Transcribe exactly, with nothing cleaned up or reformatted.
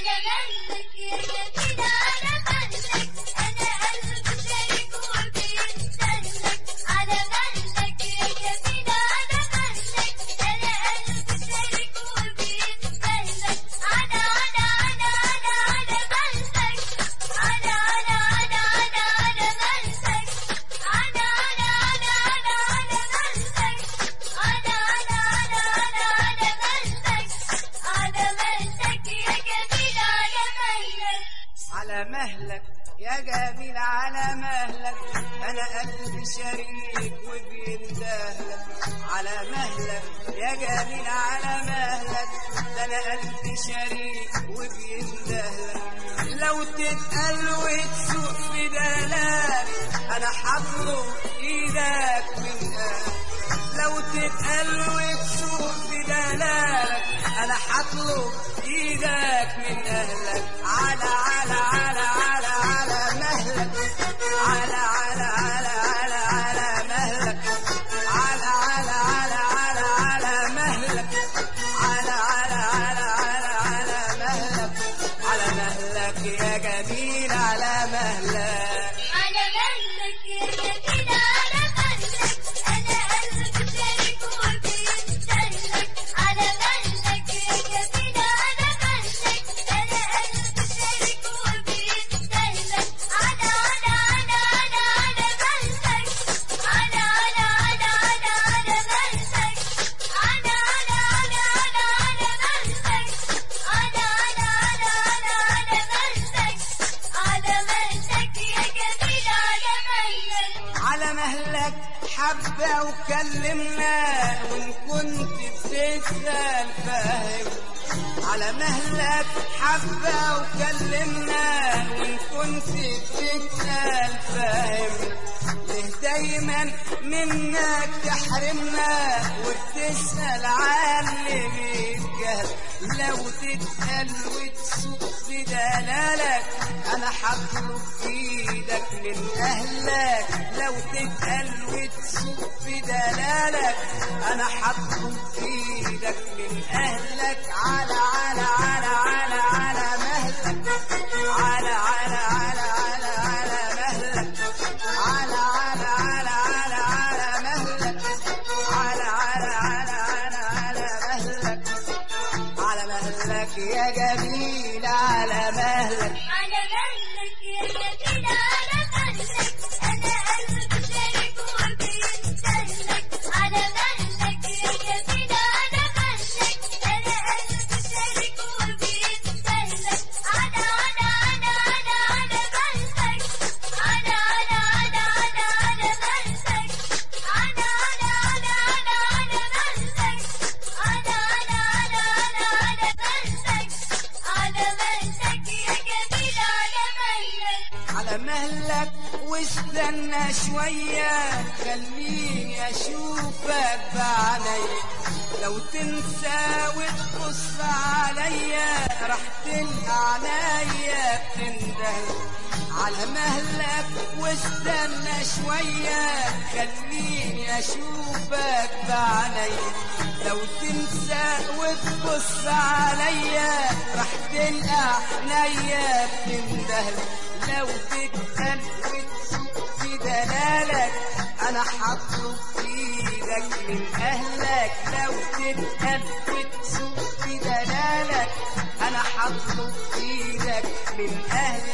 على مهلك يا جميل على مهلك، أنا قلبي شارك وبيندهلك. على مهلك يا جميل على مهلك، أنا قلبي شارك وبيندهلك. على على على على على مهلك، على على على على على مهلك، على على على على على مهلك، على على على على على مهلك، على مهلك يا جميل على مهلك. على مهلك يا جميل على مهلك، انا قلبي شريك وبيندهلك. على مهلك يا جميل على مهلك، ده انا قلبي شريك وبيندهلك. لو تتقل وتسوق في دلالك انا هطلب ايدك من اهلك. لو تتقل وتسوق في دلالك انا هطلب ايدك من اهلك. على على على على على مهلك، على على على على على مهلك، على على على على على مهلك، على على على على على مهلك. على مهلك يا جميل على مهلك. على مهلك يا جميل على مهلك، أنا قلبي شارك وبيندهلك. على مهلك يا جميل على مهلك، أنا قلبي شارك وبيندهلك. على على على على على مهلك، على على على على على مهلك، على على على على على مهلك، على على على على على مهلك، على مهلك يا جميل على مهلك. على مهلك حبة وكلمنا وإن كنت بتسأل فاهم. على مهلك حبة وكلمنا وإن كنت بتسأل فاهم. ليه دايما منك تحرمنا وبتسأل عن اللي بيتجهل؟ لو تتقل وتسوق في دلالك انا هطلب ايدك من اهلك. لو تتقل وتسوق في دلالك انا هطلب ايدك من اهلك. على على على على على مهلك، على على على على على مهلك، على على على على على مهلك، على على على على على مهلك. على مهلك يا جميل على مهلك. على مهلك يا جميل على مهلك، أنا قلبي شارك وبيندهلك. على مهلك يا جميل على مهلك، أنا قلبي شارك وبيندهلك. على على على على على مهلك، على على على على على مهلك، على على على على على مهلك، على على على على على مهلك، على مهلك يا جميل على مهلك. على مهلك واستنى شوية خليني أشوفك بعيني. لو تنسى وتبص عليا راح تلقى عينيا بتندهلك. على مهلك واستنى شوية خليني أشوفك بعيني. لو تنسى وتبص عليا راح تلقى عينيا بتندهلك. لو تتقل وتسوق في دلالك انا هطلب ايدك من اهلك. لو تتقل وتسوق في دلالك انا هطلب ايدك من اهلك.